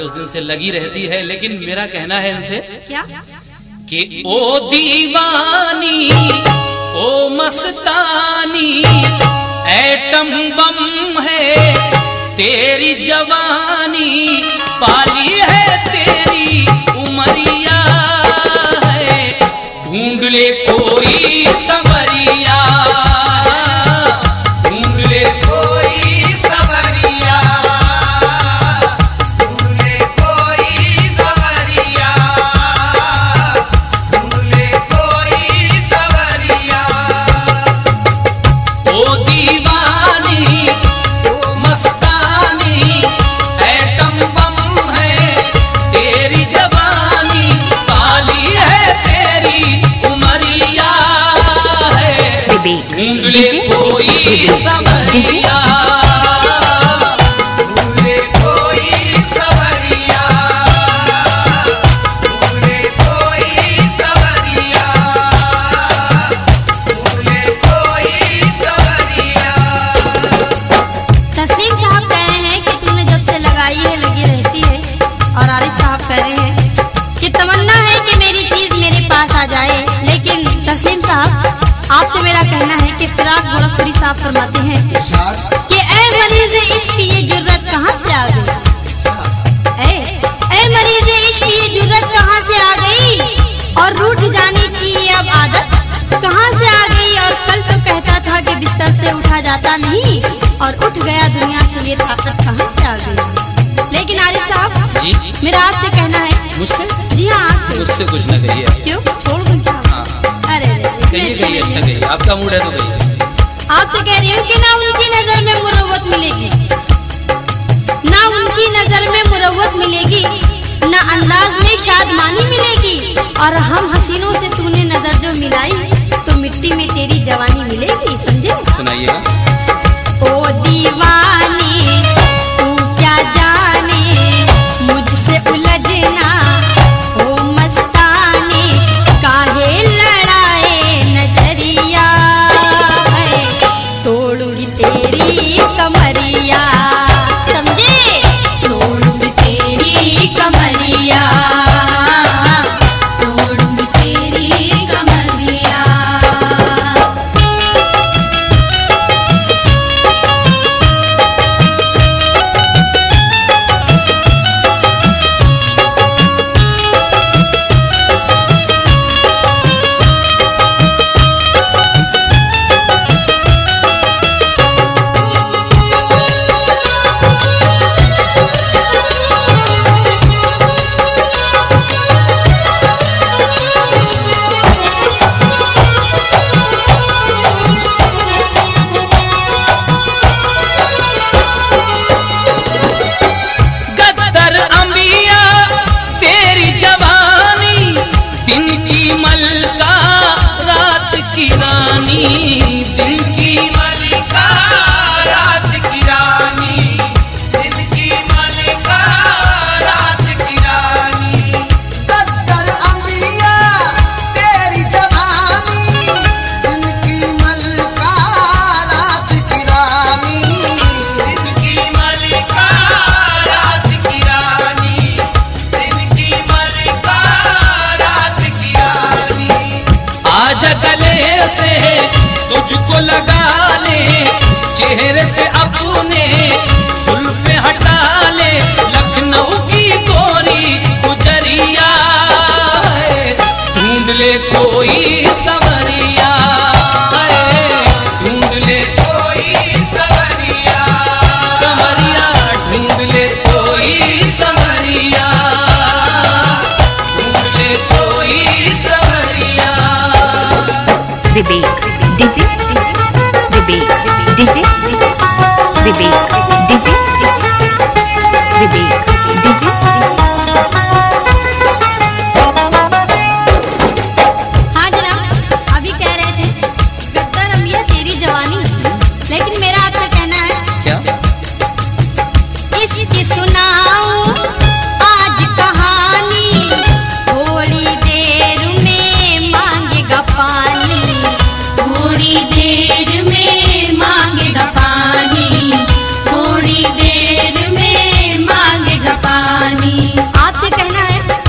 उस दिन से लगी रहती है। लेकिन मेरा कहना है इनसे क्या कि ओ दीवानी ओ मस्तानी एटम बम है तेरी जवानी, पाली है तेरी उमरिया है, ढूंढ ले कोई संवरिया, ढूंढ ले कोई संवरिया, ढूंढ ले कोई संवरिया, ढूंढ ले कोई संवरिया। ओ दीवानी ओ मस्तानी एटम बम है तेरी जवानी, पाली है तेरी उमरिया है, ढूंढ ले कोई संवरिया, ढूंढ ले कोई संवरिया, ढूंढ ले कोई संवरिया, ढूंढ ले कोई संवरिया। तस्लीम साहब कह रहे हैं कि तूने जब से लगाई है लगी रहती है, और आरिफ साहब कह रहे हैं कि तमन्ना है कि मेरी चीज मेरे पास आ जाए। लेकिन तस्लीम साहब आपसे मेरा कहना है कि फिराक गोरखपुरी साहब फरमाते हैं कि ऐ मरीज़ इश्क ये जुर्रत कहाँ से आ गई, ऐ मरीज़ इश्क ये जुर्रत कहाँ से आ गई, और रूठ जाने की ये अब आदत कहाँ से आ गई। और कल तो कहता था कि बिस्तर से उठा जाता नहीं, और उठ गया दुनिया से ये ताकत कहाँ से आ गई। लेकिन आरिफ साहब जी मेरा आपसे कहना है, मुझसे जी हाँ आपसे, मुझसे कुछ न कहिए। क्यों छोड़ दूं क्या? हाँ अरे कहिए कहिए, अच्छा कहिए, आपका मूड है तो कहिए। आपसे कह रही हूँ कि ना उनकी नजर में मुरव्वत मिलेगी, ना उनकी नजर में मुरव्वत मिलेगी, ना अंदाज में शादमानी मिलेगी, और हम हसीनों से तूने नजर जो मिलाई तो मिट्टी में तेरी जवानी मिलेगी। समझे? सुनाइएगा। ओ दीवानी तू क्या जाने मुझसे उलझना, ओ मस्तानी काहे लड़ाए नजरिया है, तोड़ूंगी तेरी कमरिया। समझे? तोड़ूंगी तेरी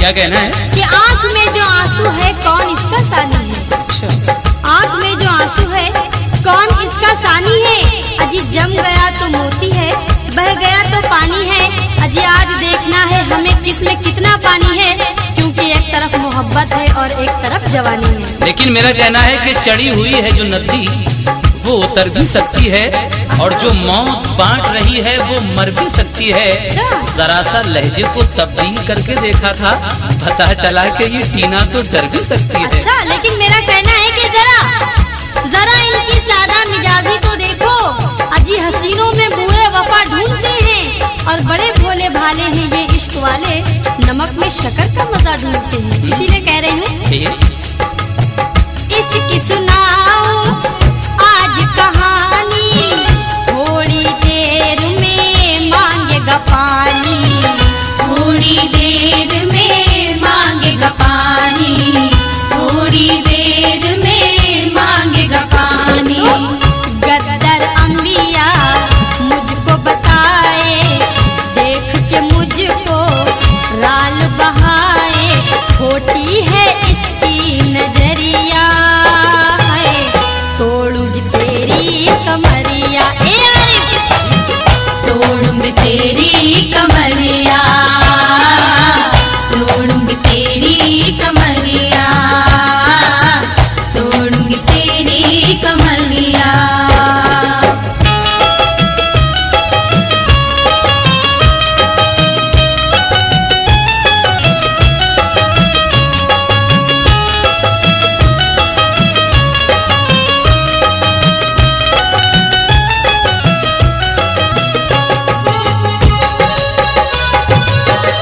क्या कहना है? कि आँख में जो आंसू है कौन इसका सानी है। अच्छा, आँख में जो आंसू है कौन इसका सानी है। अजी जम गया तो मोती है, बह गया तो पानी है। अजी आज देखना है हमें किसमें कितना पानी है, क्योंकि एक तरफ मोहब्बत है और एक तरफ जवानी है। लेकिन मेरा कहना है कि चढ़ी हुई है जो नदी वो उतर भी सकती है, और जो मौत बांट रही है वो मर भी सकती है। जरा सा लहजे को तब्दील करके देखा था, पता चला कि ये टीना तो डर भी सकती है। अच्छा, लेकिन मेरा कहना है कि जरा इनकी सादा मिजाजी तो देखो। अजी हसीनों में बुए वफा ढूंढते हैं, और बड़े भोले भाले हैं ये इश्क वाले, नमक में शक्कर का मजा ढूंढते हैं। इसीलिए कह रही हूँ, इसकी सुनाओ आज कहानी, थोड़ी देर में मांगेगा पानी, थोड़ी देर में मांगेगा पानी, थोड़ी देर में मांगेगा पानी। गद्दर अंबिया मुझको बताए, देख के मुझको राल बहाए, खोटी है